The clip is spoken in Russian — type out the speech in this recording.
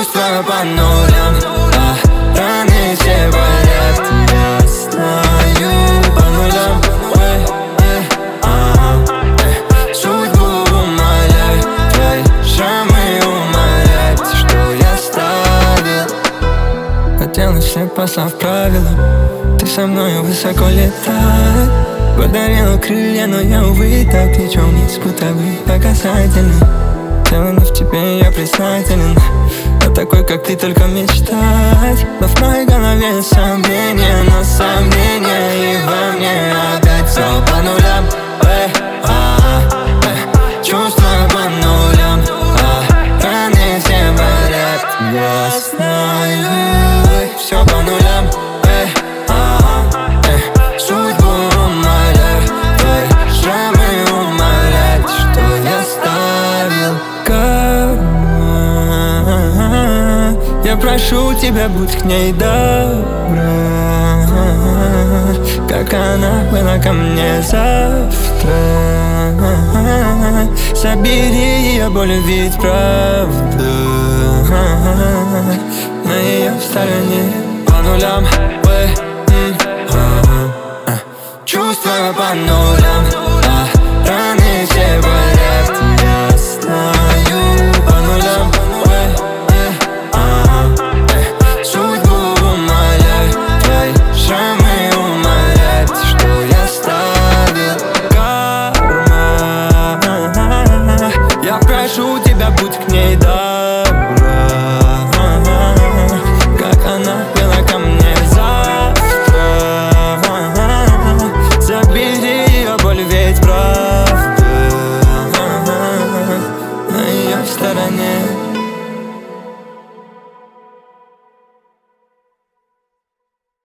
чувства по нулям, раны все болят. Я знаю по нулям, судьбу умоляй, твои шрамы умолять, что я ставил. Хотелось все послав правила, ты со мною высоко летай. Подарила крылья, но я, увы, так лечу вниз, будто бы по касательной. Целый в тебе я признателен, о такой, как ты, только мечтать. Но в моей голове сомнения, но сомнения и во мне опять все по нулям. Чувства по нулям, раны все болят. Я знаю, все по нулям. Судьбу умоляй, твои шрамы умолять, что я ставил. Я прошу тебя, будь к ней добра, как она была ко мне завтра. Собери ее боль, ведь правда.